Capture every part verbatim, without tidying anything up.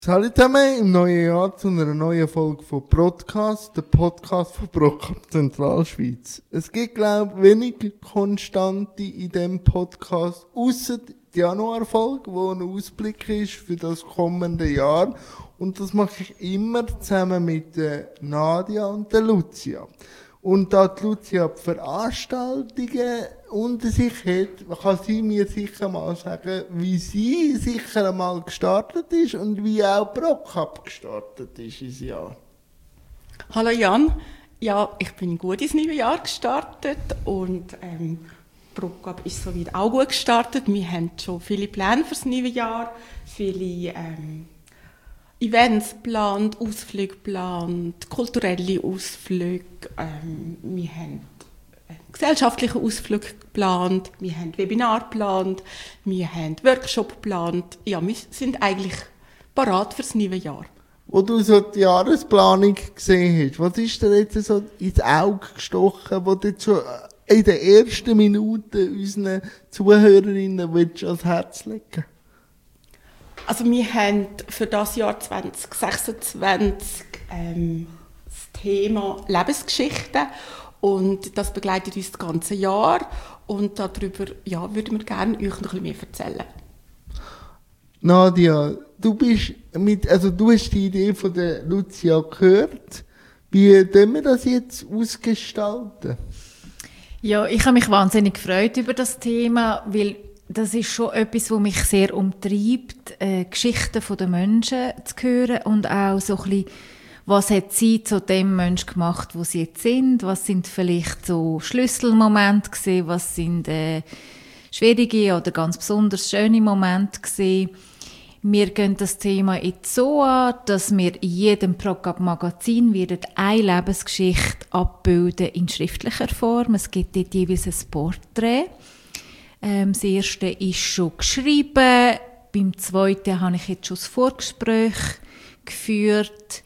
Hallo zusammen im neuen Jahr zu einer neuen Folge von Podcast, der Podcast von ProCup Zentralschweiz. Es gibt, glaube ich, wenig Konstante in diesem Podcast, ausser die Januarfolge, wo ein Ausblick ist für das kommende Jahr. Und das mache ich immer zusammen mit der Nadia und der Lucia. Und da die Lucia die Veranstaltungen unter sich hat, kann sie mir sicher mal sagen, wie sie sicher einmal gestartet ist und wie auch ProCup gestartet ist ins Jahr. Hallo Jan, ja, ich bin gut ins neue Jahr gestartet und ähm, ProCup ist soweit auch gut gestartet. Wir haben schon viele Pläne für das neue Jahr, viele ähm, Events geplant, Ausflüge geplant, kulturelle Ausflüge. Ähm, wir haben einen gesellschaftlichen Ausflug geplant, wir haben Webinar geplant, wir haben Workshop geplant. Ja, wir sind eigentlich parat für das neue Jahr. Wo du so die Jahresplanung gesehen hast, was ist dir jetzt so ins Auge gestochen, wo du jetzt schon in den ersten Minuten unseren Zuhörerinnen willst ans Herz legen? Also wir haben für das Jahr zwanzig sechsundzwanzig ähm, das Thema Lebensgeschichte und das begleitet uns das ganze Jahr und darüber ja, würden wir gerne euch noch ein bisschen mehr erzählen. Nadia, du bist mit, also du hast die Idee von der Lucia gehört. Wie tun wir das jetzt ausgestalten? Ja, ich habe mich wahnsinnig gefreut über das Thema, weil das ist schon etwas, was mich sehr umtreibt, äh, Geschichten der Menschen zu hören und auch so ein bisschen, was hat sie zu dem Menschen gemacht, wo sie jetzt sind, was sind vielleicht so Schlüsselmomente gewesen, was sind äh, schwierige oder ganz besonders schöne Momente gewesen. Wir gehen das Thema jetzt so an, dass wir in jedem ProCup-Magazin eine Lebensgeschichte abbilden in schriftlicher Form. Es gibt dort jeweils ein Porträt. Ähm, das erste ist schon geschrieben, beim zweiten habe ich jetzt schon das Vorgespräch geführt.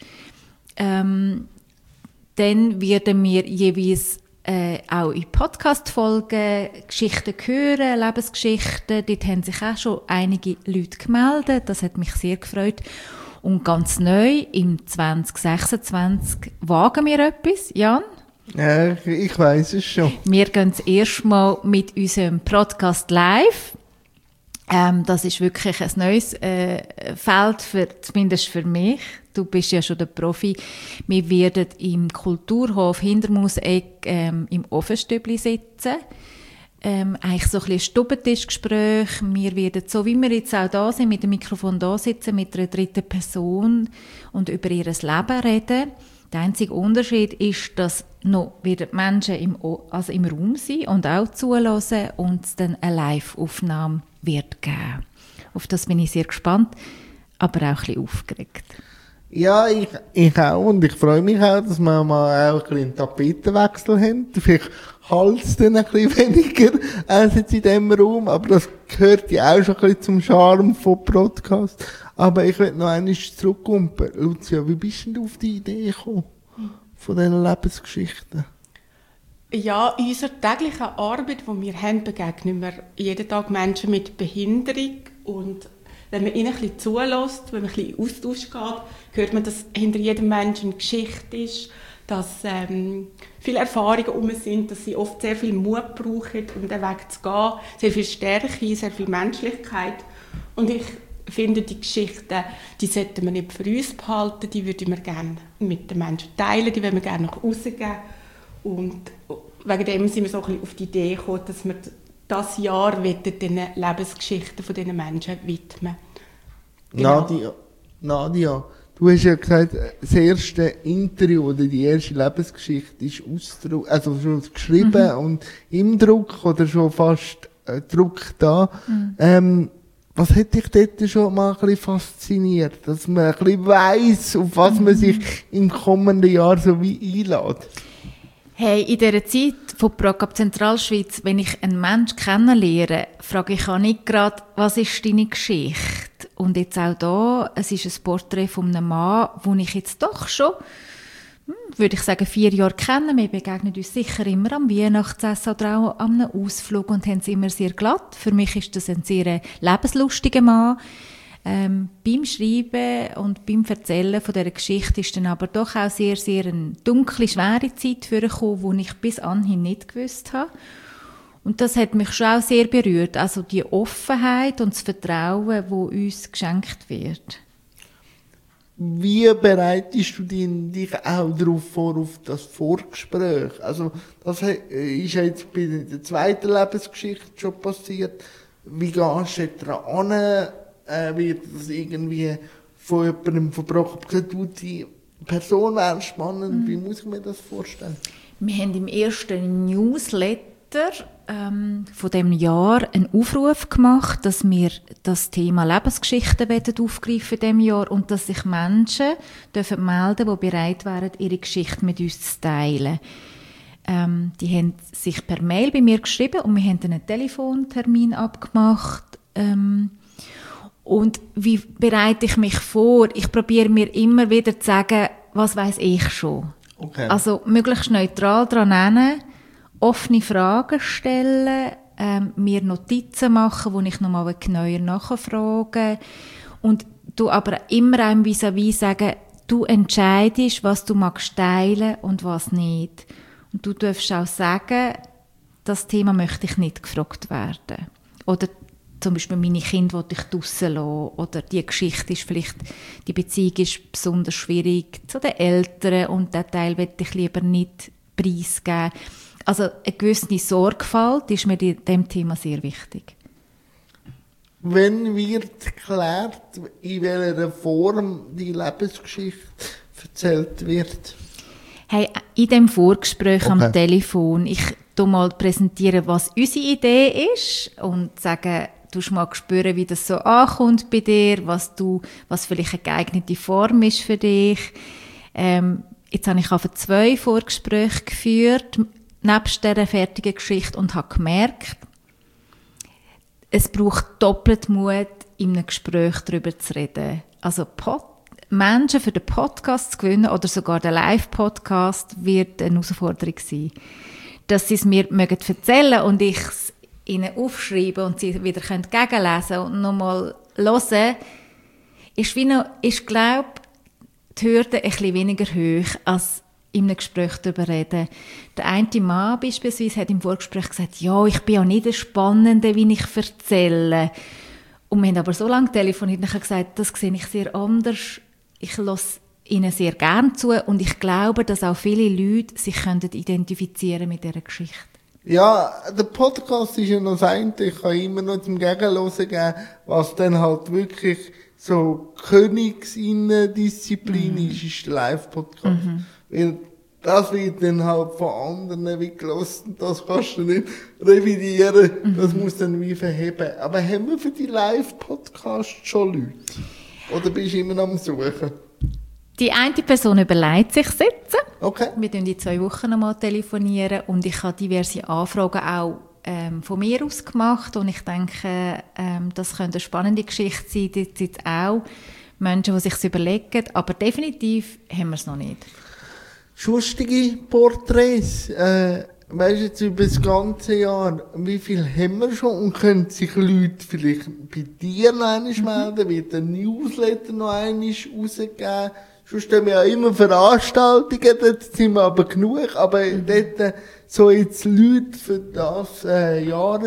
Ähm, dann werden wir jeweils äh, auch in Podcast-Folgen Geschichten hören, Lebensgeschichten. Dort haben sich auch schon einige Leute gemeldet, das hat mich sehr gefreut. Und ganz neu, im zwanzig sechsundzwanzig, wagen wir etwas, Jan? Ja, ich weiss es schon. Wir gehen das erste Mal mit unserem Podcast live. Ähm, das ist wirklich ein neues äh, Feld, für, zumindest für mich. Du bist ja schon der Profi. Wir werden im Kulturhof Hintermauseck ähm, im Ofenstübli sitzen. Ähm, eigentlich so ein bisschen Stubentischgespräch. Wir werden, so wie wir jetzt auch da sind, mit dem Mikrofon da sitzen, mit einer dritten Person und über ihr Leben reden. Der einzige Unterschied ist, dass noch wieder die Menschen im, also im Raum sind und auch zulassen und es dann eine Live-Aufnahme wird geben. Auf das bin ich sehr gespannt, aber auch ein bisschen aufgeregt. Ja, ich, ich auch und ich freue mich auch, dass wir mal auch ein bisschen einen Tapetenwechsel haben. Vielleicht halt es dann ein bisschen weniger als jetzt in diesem Raum, aber das gehört ja auch schon ein bisschen zum Charme vom Podcast. Aber ich will noch einmal zurückkommen. Lucia, wie bist denn du auf die Idee gekommen von diesen Lebensgeschichten? Ja, in unserer täglichen Arbeit, die wir haben, begegnen wir jeden Tag Menschen mit Behinderung und wenn man ihnen ein bisschen zulässt, wenn man ein bisschen in Austausch geht, hört man, dass hinter jedem Menschen eine Geschichte ist, dass ähm, viele Erfahrungen herum sind, dass sie oft sehr viel Mut brauchen, um den Weg zu gehen, sehr viel Stärke, sehr viel Menschlichkeit. Und ich finde, die Geschichten, die sollten wir nicht für uns behalten, die würden wir gerne mit den Menschen teilen, die wollen wir gerne nach außen geben. Und wegen dem sind wir so ein bisschen auf die Idee gekommen, dass wir das Jahr den Lebensgeschichten von diesen Menschen widmen. Genau. Nadia, Nadia, du hast ja gesagt, das erste Interview oder die erste Lebensgeschichte ist Ausdruck, also schon geschrieben mhm. und im Druck oder schon fast äh, Druck da. Mhm. Ähm, was hat dich dort schon mal ein bisschen fasziniert, dass man ein bisschen weiss, auf was mhm. man sich im kommenden Jahr so wie einlädt? Hey, in dieser Zeit von ProCup Zentralschweiz, wenn ich einen Menschen kennenlerne, frage ich auch nicht gerade, was ist deine Geschichte? Und jetzt auch da, es ist ein Porträt von einem Mann, den ich jetzt doch schon, hm, würde ich sagen, vier Jahre kenne. Wir begegnen uns sicher immer am Weihnachtsessen oder auch an einem Ausflug und haben es immer sehr glatt. Für mich ist das ein sehr lebenslustiger Mann. Ähm, beim Schreiben und beim Erzählen von dieser Geschichte ist dann aber doch auch sehr, sehr eine dunkle, schwere Zeit vorgekommen, die ich bis anhin nicht gewusst habe. Und das hat mich schon auch sehr berührt. Also die Offenheit und das Vertrauen, das uns geschenkt wird. Wie bereitest du dich auch darauf vor, auf das Vorgespräch? Also, das ist jetzt bei der zweiten Lebensgeschichte schon passiert. Wie gehst du da an? Äh, wird das irgendwie von jemandem verbrochen? Du, die Person wäre spannend. Mhm. Wie muss ich mir das vorstellen? Wir haben im ersten Newsletter ähm, von diesem Jahr einen Aufruf gemacht, dass wir das Thema Lebensgeschichten aufgreifen in diesem Jahr und dass sich Menschen dürfen melden, die bereit wären, ihre Geschichte mit uns zu teilen. Ähm, die haben sich per Mail bei mir geschrieben und wir haben einen Telefontermin abgemacht. Ähm, und wie bereite ich mich vor? Ich probiere mir immer wieder zu sagen, was weiss ich schon. Okay. Also möglichst neutral daran nennen, offene Fragen stellen, ähm, mir Notizen machen, wo ich nochmal genauer nachfrage und du aber immer einem vis-à-vis sagen, du entscheidest, was du magst teilen und was nicht. Und du darfst auch sagen, das Thema möchte ich nicht gefragt werden. Oder zum Beispiel meine Kinder will ich draussen lassen. Oder die Geschichte ist vielleicht, die Beziehung ist besonders schwierig zu den Eltern und diesen Teil will ich lieber nicht preisgeben. Also eine gewisse Sorgfalt ist mir in diesem Thema sehr wichtig. Wenn wird geklärt, in welcher Form die Lebensgeschichte erzählt wird? Hey, in dem Vorgespräch okay. am Telefon, ich tu mal präsentieren, was unsere Idee ist und sagen, du mal spüren, wie das so ankommt bei dir, was du, was vielleicht eine geeignete Form ist für dich. Ähm, jetzt habe ich einfach zwei Vorgespräche geführt, nebst dieser fertigen Geschichte und habe gemerkt, es braucht doppelt Mut, in einem Gespräch darüber zu reden. Also Pod- Menschen für den Podcast zu gewinnen oder sogar den Live-Podcast wird eine Herausforderung sein. Dass sie es mir mögen erzählen und ich es ihnen aufschreibe und sie wieder gegenlesen können und nochmal hören, ist, wie noch, ist glaube ich, die Hürde ein bisschen weniger hoch, als in einem Gespräch darüber reden. Der eine Mann beispielsweise hat im Vorgespräch gesagt, ja, ich bin ja nicht der Spannende, wie ich erzähle. Und wir haben aber so lange telefoniert und ich habe gesagt, das sehe ich sehr anders. Ich höre ihnen sehr gerne zu und ich glaube, dass auch viele Leute sich identifizieren mit dieser Geschichte. Ja, der Podcast ist ja noch das eine, ich kann immer noch zum Gegenhören geben, was dann halt wirklich so Königsinnen-Disziplin mhm. ist, ist der Live-Podcast. Mhm. Weil das wird dann halt von anderen wie gelassen, das kannst du nicht revidieren, mhm. das muss dann wie verheben. Aber haben wir für die Live-Podcasts schon Leute? Oder bist du immer noch am Suchen? Die eine Person überlegt sich sitzen. Okay. Wir telefonieren in zwei Wochen noch mal telefonieren und ich habe diverse Anfragen auch ähm, von mir aus gemacht und ich denke, ähm, das könnte eine spannende Geschichte sein. Dort sind auch Menschen, die sich es überlegen, aber definitiv haben wir es noch nicht. Schustige Porträts, äh, weisst du jetzt über das ganze Jahr, wie viel haben wir schon und können sich Leute vielleicht bei dir noch einmal melden, wird ein Newsletter noch einmal rausgegeben? Sonst haben wir ja immer Veranstaltungen, dort sind wir aber genug, aber mhm. dort so jetzt Leute für das äh,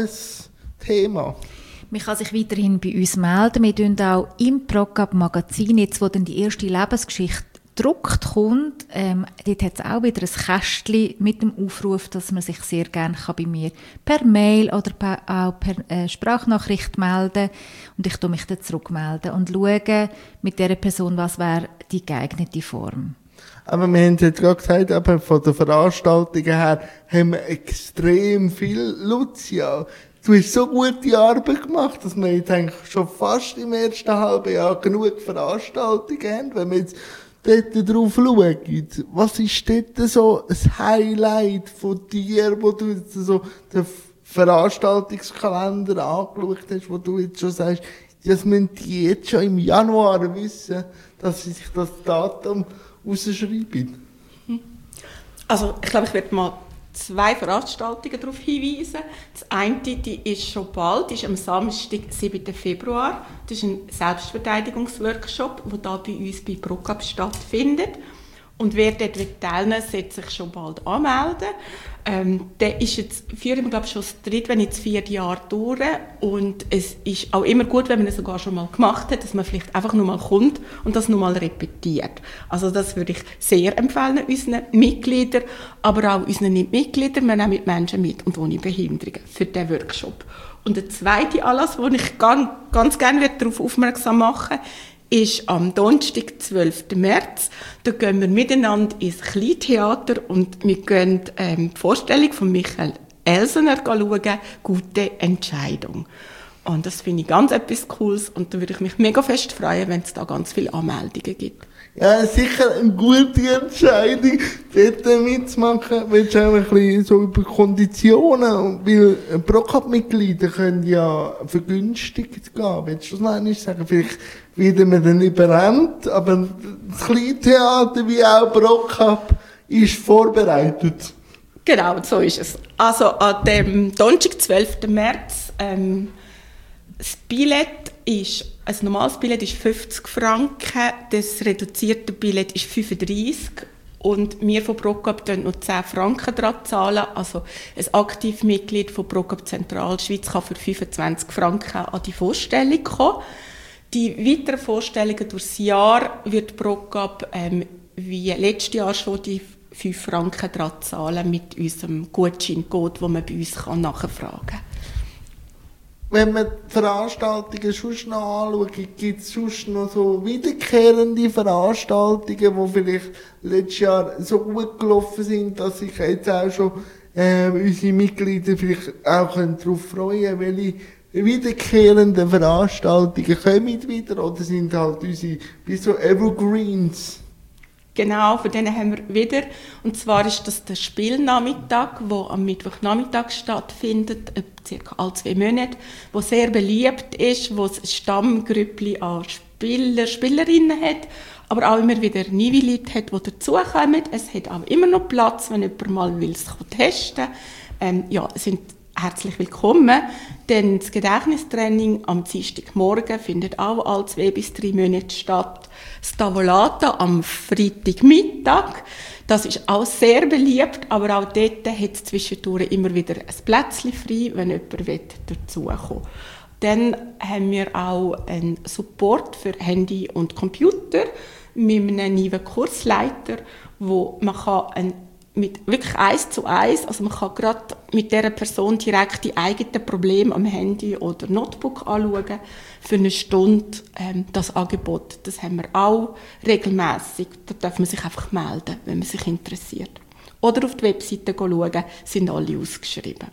Jahresthema. Man kann sich weiterhin bei uns melden. Wir tun auch im ProCap-Magazin, jetzt wo dann die erste Lebensgeschichte gedruckt kommt, ähm, dort hat es auch wieder ein Kästchen mit dem Aufruf, dass man sich sehr gerne kann bei mir per Mail oder per, auch per äh, Sprachnachricht melden und ich tue mich dann zurückmelden und schaue mit dieser Person, was wäre die geeignete Form. Aber wir haben es jetzt gerade gesagt, aber von der Veranstaltung her haben wir extrem viel, Lucia. Du hast so gute Arbeit gemacht, dass wir jetzt eigentlich schon fast im ersten halben Jahr genug Veranstaltungen haben, wenn wir jetzt dort drauf schauen. Was ist dort so ein Highlight von dir, wo du jetzt so den Veranstaltungskalender angeschaut hast, wo du jetzt schon sagst, das müssen die jetzt schon im Januar wissen, dass sie sich das Datum rausschreiben? Also, ich glaube, ich werde mal zwei Veranstaltungen darauf hinweisen. Das eine, die ist schon bald, ist am Samstag, siebten Februar. Das ist ein Selbstverteidigungsworkshop, der hier bei uns bei Prokop stattfindet. Und wer dort teilnehmen will, sollte sich schon bald anmelden. Ähm, der ist jetzt, führen wir glaube ich schon das dritte, wenn nicht das vierte Jahr durch. Und es ist auch immer gut, wenn man es sogar schon mal gemacht hat, dass man vielleicht einfach nur mal kommt und das nur mal repetiert. Also das würde ich sehr empfehlen, unseren Mitgliedern, aber auch unseren Nicht-Mitgliedern. Wir nehmen Menschen mit und ohne Behinderungen für diesen Workshop. Und der zweite Anlass, wo ich ganz, ganz gerne darauf aufmerksam machen will, ist am Donnerstag, zwölften März. Da gehen wir miteinander ins Kleintheater und wir gehen ähm, die Vorstellung von Michael Elsener schauen, «Gute Entscheidung». Und das finde ich ganz etwas Cooles und da würde ich mich mega fest freuen, wenn es da ganz viele Anmeldungen gibt. Ja, sicher eine gute Entscheidung, dort mitzumachen. Willst du auch ein bisschen so über Konditionen, weil Prokop-Mitglieder können ja vergünstigt gehen. Willst du das noch einmal sagen? Vielleicht werden wir dann überrannt, aber das Kleintheater wie auch Prokop ist vorbereitet. Genau, so ist es. Also an dem Donnerstag, zwölften März, ähm, das Billett ist, ein normales Billett ist fünfzig Franken, das reduzierte Billett ist fünfunddreissig und wir von Prokop zahlen noch zehn Franken dran zahlen. Also ein Aktivmitglied von Prokop Zentralschweiz kann für fünfundzwanzig Franken an die Vorstellung kommen. Die weiteren Vorstellungen durchs Jahr wird Prokop ähm, wie letztes Jahr schon die fünf Franken dran zahlen mit unserem Gutscheincode, den man bei uns nachfragen kann. Wenn man die Veranstaltungen sonst noch anschaut, gibt es sonst noch so wiederkehrende Veranstaltungen, die vielleicht letztes Jahr so gut gelaufen sind, dass sich jetzt auch schon äh, unsere Mitglieder vielleicht auch darauf freuen können, welche wiederkehrenden Veranstaltungen kommen wieder oder sind halt unsere wie so Evergreens? Genau, von denen haben wir wieder. Und zwar ist das der Spielnachmittag, der am Mittwochnachmittag stattfindet, circa alle zwei Monate, der sehr beliebt ist, wo es ein Stammgrüppli an Spieler, Spielerinnen hat, aber auch immer wieder neue Leute hat, die dazukommen. Es hat auch immer noch Platz, wenn jemand mal will es testen will. Ähm, ja, es sind herzlich willkommen, denn das Gedächtnistraining am Dienstagmorgen findet auch alle zwei bis drei Monate statt. Das Tavolata am Freitagmittag, das ist auch sehr beliebt, aber auch dort hat es zwischendurch immer wieder ein Plätzchen frei, wenn jemand dazukommen will. Dann haben wir auch einen Support für Handy und Computer mit einem neuen Kursleiter, wo man kann einen mit wirklich eins zu eins, also man kann gerade mit dieser Person direkt die eigenen Probleme am Handy oder Notebook anschauen. Für eine Stunde ähm, das Angebot, das haben wir auch regelmässig. Da darf man sich einfach melden, wenn man sich interessiert. Oder auf die Webseite schauen, sind alle ausgeschrieben.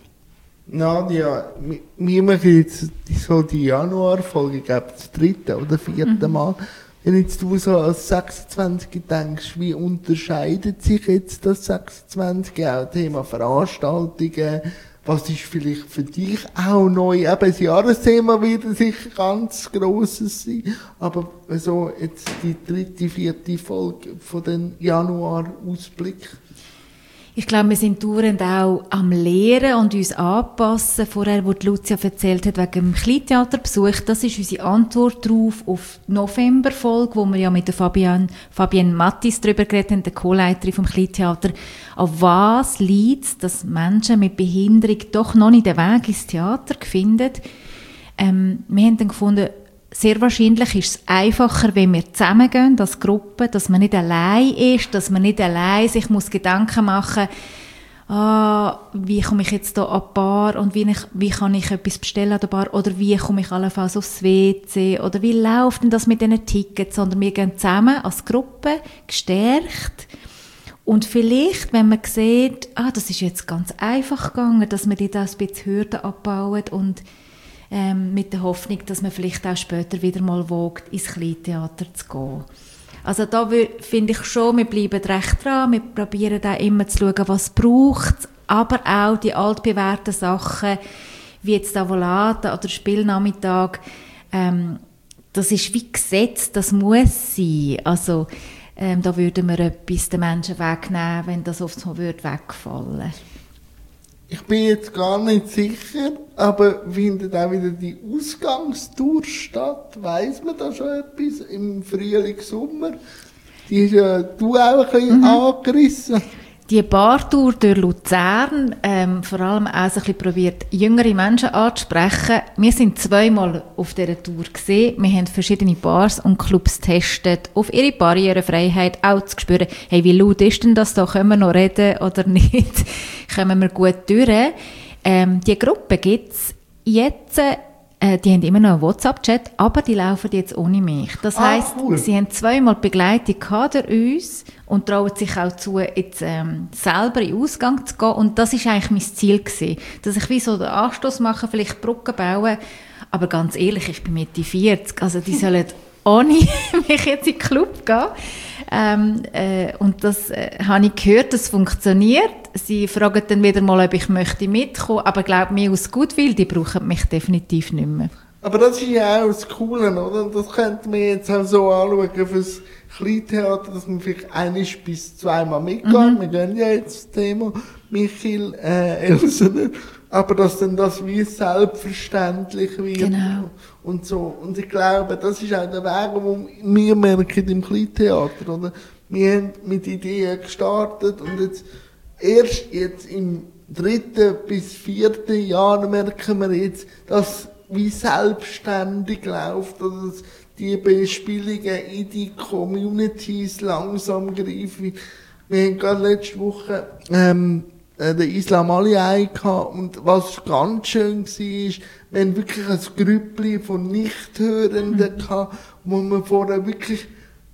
Nadia, wir machen jetzt so die Januarfolge, ich glaube das dritte oder vierte Mal. Wenn jetzt du so als sechsundzwanzig denkst, wie unterscheidet sich jetzt das sechsundzwanzig auch Thema Veranstaltungen? Was ist vielleicht für dich auch neu? Eben das Jahresthema wird sicher ganz grosses sein, aber so jetzt die dritte, vierte Folge von den Januar-Ausblick. Ich glaube, wir sind dauernd auch am Lehren und uns anpassen. Vorher, wo die Lucia erzählt hat, wegen dem Kleintheaterbesuch, das ist unsere Antwort darauf auf die Novemberfolge, wo wir ja mit der Fabienne, Fabienne Mattis darüber geredet haben, der Co-Leiterin vom Kleintheater. An was liegt es, dass Menschen mit Behinderung doch noch nicht den Weg ins Theater finden? Ähm, wir haben dann gefunden, sehr wahrscheinlich ist es einfacher, wenn wir zusammengehen als Gruppe, dass man nicht allein ist, dass man nicht allein sich muss Gedanken machen muss, ah, wie komme ich jetzt hier an die Bar und wie, ich, wie kann ich etwas bestellen an der Bar oder wie komme ich allenfalls aufs W C oder wie läuft denn das mit diesen Tickets, sondern wir gehen zusammen als Gruppe, gestärkt. Und vielleicht, wenn man sieht, ah, das ist jetzt ganz einfach gegangen, dass man da ein bisschen Hürden abbauen und Ähm, mit der Hoffnung, dass man vielleicht auch später wieder mal wagt, ins Kleintheater zu gehen. Also da finde ich schon, wir bleiben recht dran, wir probieren da immer zu schauen, was es braucht, aber auch die altbewährten Sachen, wie jetzt Tavolata oder Spielnachmittag, ähm, das ist wie Gesetz, das muss sein. Also ähm, da würden wir etwas den Menschen wegnehmen, wenn das oft so wegfallen würde. Ich bin jetzt gar nicht sicher, aber findet auch wieder die Ausgangstour statt? Weiss man da schon etwas? Im Frühling, Sommer? Die ist ja du auch ein bisschen mhm. angerissen. Die Bartour durch Luzern, ähm, vor allem auch so ein bisschen probiert, jüngere Menschen anzusprechen. Wir sind zweimal auf dieser Tour gesehen. Wir haben verschiedene Bars und Clubs getestet, auf ihre Barrierefreiheit auch zu spüren. Hey, wie laut ist denn das da? Können wir noch reden oder nicht? Kommen wir gut durch? Ähm, die Gruppe gibt's jetzt, äh, die haben immer noch einen WhatsApp-Chat, aber die laufen jetzt ohne mich. Das heisst, ah, cool. Sie haben zweimal Begleitung durch uns und trauen sich auch zu, jetzt ähm, selber in den Ausgang zu gehen. Und das war eigentlich mein Ziel gewesen, dass ich wie so den Anstoß mache, vielleicht Brücken bauen. Aber ganz ehrlich, ich bin Mitte vierzig, also die sollen ohne mich jetzt in den Club gehen. Ähm, äh, und das äh, habe ich gehört, das funktioniert. Sie fragen dann wieder mal, ob ich möchte mitkommen, aber glaub mir, aus Gutwill, die brauchen mich definitiv nicht mehr. Aber das ist ja auch das Coole, oder? Das könnte man jetzt auch so anschauen für das Kleintheater, dass man vielleicht einmal bis zweimal mitgeht. Mhm. Wir gehen ja jetzt das Thema Michael äh, Elsener. Aber dass dann das wie selbstverständlich wird. Genau. Und so. Und ich glaube, das ist auch der Weg, den wir merken im Kleintheater, oder? Wir haben mit Ideen gestartet und jetzt, erst jetzt im dritten bis vierten Jahr merken wir jetzt, dass wie selbstständig läuft, oder dass die Bespielungen in die Communities langsam greifen. Wir haben gerade letzte Woche, ähm, den Islam Ali gehabt, und was ganz schön war, ist, wir haben wirklich ein Grüppli von Nichthörenden gehabt, wo wir vorher wirklich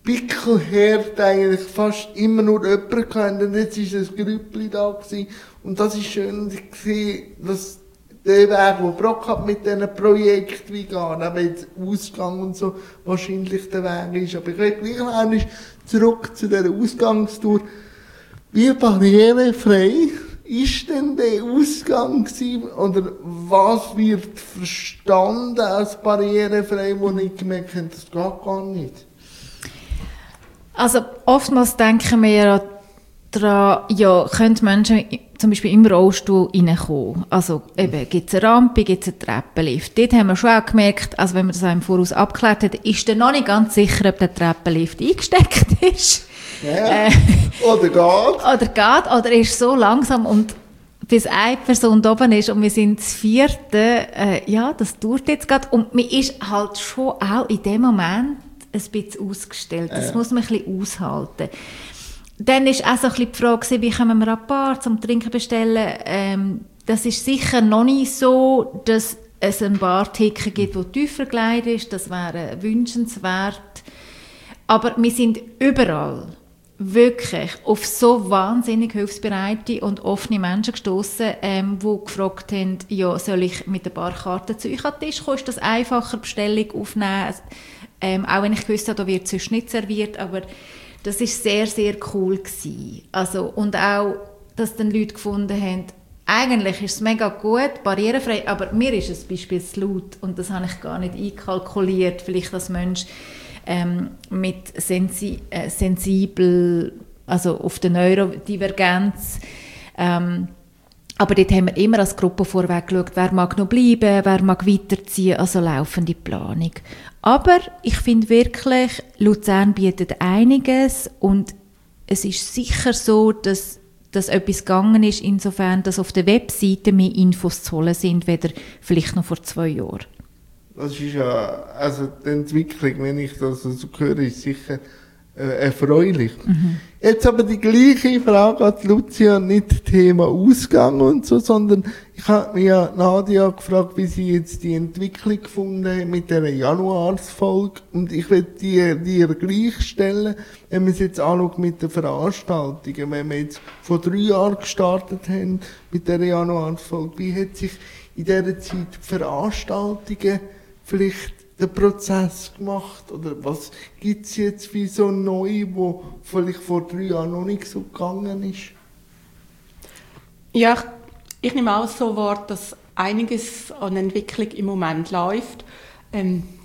pickelhart eigentlich fast immer nur jemanden hatten, und jetzt ist ein Grüppli da gewesen. Und das ist schön, ich sehe, dass der Weg, den Brock hat mit diesen Projekten wie gehen, aber jetzt Ausgang und so, wahrscheinlich der Weg ist. Aber ich will gleich noch einmal zurück zu dieser Ausgangstour. Wie barrierefrei ist denn der Ausgang gewesen, oder was wird verstanden als barrierefrei, wo ich gemerkt habe, das geht gar nicht? Also oftmals denken wir ja daran, ja, können Menschen zum Beispiel im Rollstuhl reinkommen. Also eben, gibt es eine Rampe, gibt es einen Treppenlift. Dort haben wir schon auch gemerkt, also wenn man das im Voraus abgeklärt hat, ist dann noch nicht ganz sicher, ob der Treppenlift eingesteckt ist. Ja. Äh, oder geht. Oder geht, oder ist so langsam, und bis eine Person da oben ist und wir sind das vierte, äh, ja, das dauert jetzt gerade. Und man ist halt schon auch in dem Moment ein bisschen ausgestellt. Das ja. muss man ein bisschen aushalten. Dann war auch so ein bisschen die Frage, wie können wir ein Bar zum Trinken bestellen. Ähm, das ist sicher noch nicht so, dass es einen Barticket gibt, der tiefer gelegt ist. Das wäre wünschenswert. Aber wir sind überall wirklich auf so wahnsinnig hilfsbereite und offene Menschen gestossen, ähm, die gefragt haben, ja, soll ich mit der Barkarte zu euch an den Tisch kommen? Ist das einfacher, Bestellung aufnehmen? Ähm, auch wenn ich gewusst habe, da wird sonst nicht serviert, aber das war sehr, sehr cool gewesen. Also, und auch, dass dann Leute gefunden haben, eigentlich ist es mega gut, barrierefrei, aber mir ist es beispielsweise laut und das habe ich gar nicht einkalkuliert, vielleicht als Mensch ähm, mit sensi äh, sensibel, also auf der Neurodivergenz. Ähm, aber dort haben wir immer als Gruppe vorweg geschaut, wer mag noch bleiben, wer mag weiterziehen, also laufende Planung. Aber ich finde wirklich, Luzern bietet einiges und es ist sicher so, dass, dass etwas gegangen ist, insofern, dass auf der Webseite mehr Infos zu holen sind, weder vielleicht noch vor zwei Jahren. Das ist ja, also die Entwicklung, wenn ich das so höre, ist sicher äh, erfreulich. Mhm. Jetzt aber die gleiche Frage an Lucia, nicht Thema Ausgang und so, sondern ich habe mir ja Nadia gefragt, wie sie jetzt die Entwicklung gefunden hat mit dieser Januarsfolge, und ich will dir, dir gleich stellen, wenn man es jetzt anschaut mit den Veranstaltungen, wenn wir jetzt vor drei Jahren gestartet haben mit dieser Januarsfolge, wie hat sich in dieser Zeit die Veranstaltungen vielleicht den Prozess gemacht, oder was gibt es jetzt wie so neu, wo vielleicht vor drei Jahren noch nicht so gegangen ist? Ja, ich, ich nehme auch so wahr, dass einiges an Entwicklung im Moment läuft. Ähm,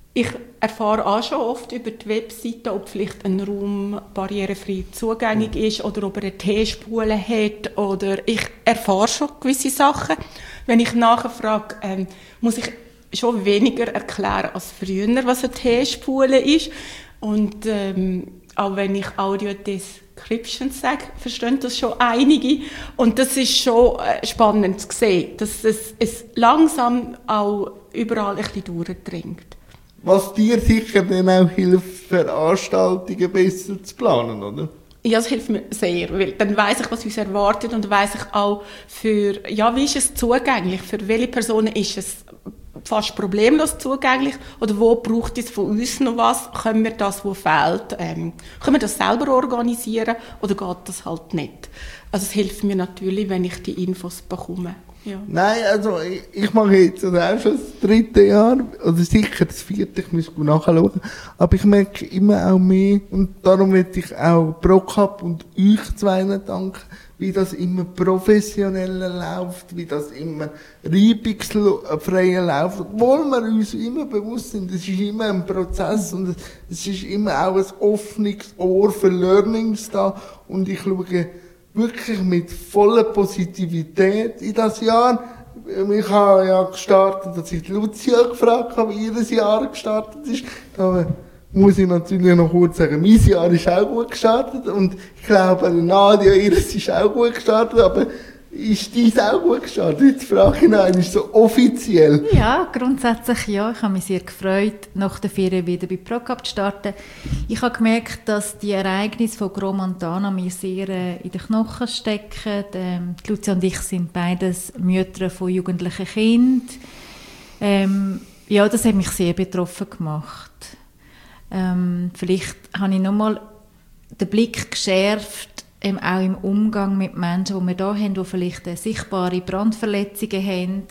Ich erfahre auch schon oft über die Webseite, ob vielleicht ein Raum barrierefrei zugänglich ist oder ob er eine T-Spule hat. Oder ich erfahre schon gewisse Sachen. Wenn ich nachfrage, ähm, muss ich schon weniger erklären als früher, was eine T-Spule ist. Und ähm, auch wenn ich Audio Description sage, verstehen das schon einige. Und das ist schon äh, spannend zu sehen, dass es, es langsam auch überall ein bisschen durchdringt. Was dir sicher dann auch hilft, Veranstaltungen besser zu planen, oder? Ja, das hilft mir sehr, weil dann weiss ich, was uns erwartet und weiss ich auch für, ja, wie ist es zugänglich, für welche Personen ist es fast problemlos zugänglich oder wo braucht es von uns noch was, können wir das, was fehlt, ähm, können wir das selber organisieren oder geht das halt nicht? Also es hilft mir natürlich, wenn ich die Infos bekomme. Ja. Nein, also ich, ich mache jetzt also auch schon das dritte Jahr, oder sicher das vierte, ich muss nachschauen, aber ich merke immer auch mehr und darum möchte ich auch ProCup und euch zwei danken, wie das immer professioneller läuft, wie das immer reibungsfreier läuft, obwohl wir uns immer bewusst sind, es ist immer ein Prozess und es ist immer auch ein offenes Ohr für Learnings da und ich schaue wirklich mit voller Positivität in das Jahr. Ich habe ja gestartet, dass ich Lucia gefragt habe, wie ihr Jahr gestartet ist. Da muss ich natürlich noch kurz sagen, mein Jahr ist auch gut gestartet und ich glaube, Nadia, ihres ist auch gut gestartet, aber ist dies auch gut gestartet? Jetzt frage ich noch einmal so offiziell. Ja, grundsätzlich ja. Ich habe mich sehr gefreut, nach der Ferien wieder bei ProCup zu starten. Ich habe gemerkt, dass die Ereignisse von Gromontana mir sehr äh, in den Knochen stecken. Ähm, Lucia und ich sind beides Mütter von jugendlichen Kindern. Ähm, ja, das hat mich sehr betroffen gemacht. Ähm, vielleicht habe ich nochmal den Blick geschärft, Ähm, auch im Umgang mit Menschen, die wir hier haben, die vielleicht äh, sichtbare Brandverletzungen haben.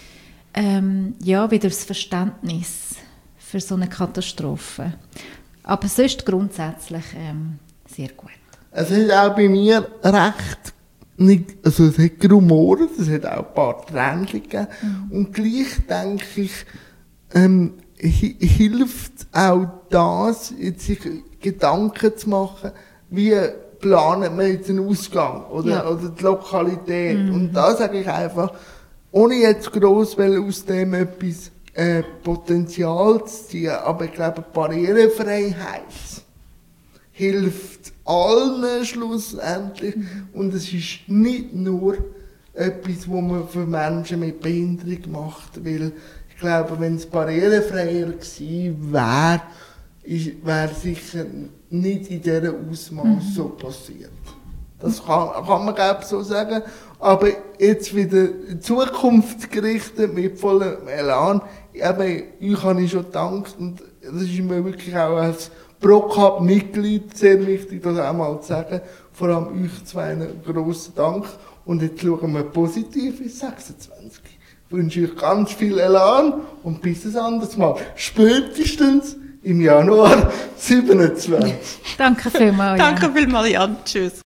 Ähm, ja, wieder das Verständnis für so eine Katastrophe. Aber sonst grundsätzlich ähm, sehr gut. Es hat auch bei mir recht, nicht, also es hat gerumoret, es hat auch ein paar Tränen gegeben. Mhm. Und gleich denke ich, ähm, hi- hilft auch das, jetzt sich Gedanken zu machen, wie planen wir jetzt den Ausgang oder, ja. oder die Lokalität. Mhm. Und da sage ich einfach, ohne jetzt gross aus dem etwas äh, Potenzial zu ziehen, aber ich glaube, Barrierefreiheit hilft allen schlussendlich. Mhm. Und es ist nicht nur etwas, was man für Menschen mit Behinderung macht, weil ich glaube, wenn es barrierefreier gewesen wäre, wäre sicher nicht in dieser Ausmaß mhm. so passiert. Das kann, kann man glaube ich so sagen. Aber jetzt wieder zukunftsgerichtet mit vollem Elan. Eben, euch habe ich schon gedankt und das ist mir wirklich auch als ProCup-Mitglied sehr wichtig, das auch mal zu sagen. Vor allem euch zwei einen grossen Dank. Und jetzt schauen wir positiv ins sechsundzwanzig. Ich wünsche euch ganz viel Elan und bis ein anderes Mal. Spätestens im Januar siebenundzwanzig. Danke vielmals, Jan. Danke vielmals, Jan. Tschüss.